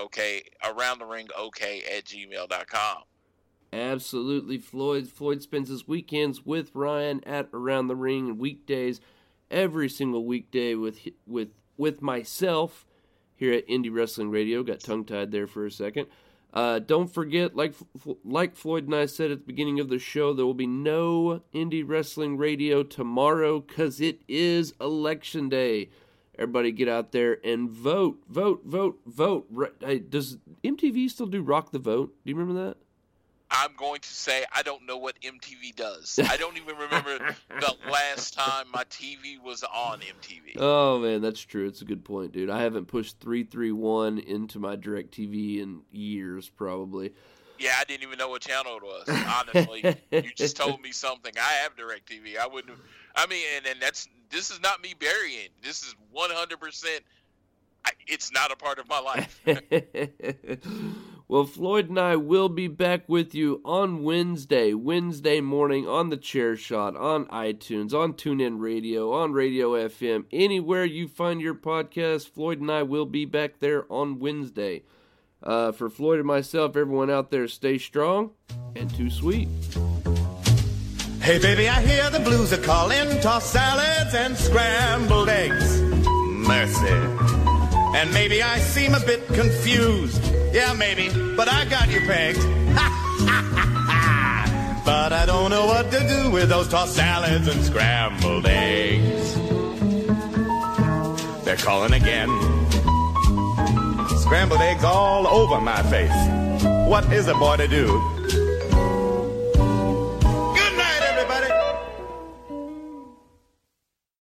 aroundtheringok@gmail.com. Absolutely, Floyd. Floyd spends his weekends with Ryan at Around the Ring, and weekdays every single weekday with myself here at Indie Wrestling Radio. Got tongue-tied there for a second. Don't forget, like Floyd and I said at the beginning of the show, there will be no Indie Wrestling Radio tomorrow because it is Election Day. Everybody get out there and vote. Hey, does MTV still do Rock the Vote? Do you remember that? I'm going to say I don't know what MTV does. I don't even remember the last time my TV was on MTV. Oh, man, that's true. It's a good point, dude. I haven't pushed 331 into my DirecTV in years, probably. Yeah, I didn't even know what channel it was, honestly. You just told me something. I have DirecTV. I wouldn't. I mean, and this is not me burying. This is 100%. It's not a part of my life. Well, Floyd and I will be back with you on Wednesday morning on The Chair Shot, on iTunes, on TuneIn Radio, on Radio FM, anywhere you find your podcast. Floyd and I will be back there on Wednesday. For Floyd and myself, everyone out there, stay strong and too sweet. Hey, baby, I hear the blues are calling, tossed salads and scrambled eggs. Mercy. And maybe I seem a bit confused. Yeah, maybe, but I got you pegged. But I don't know what to do with those tossed salads and scrambled eggs. they're calling again. Scrambled eggs all over my face. What is a boy to do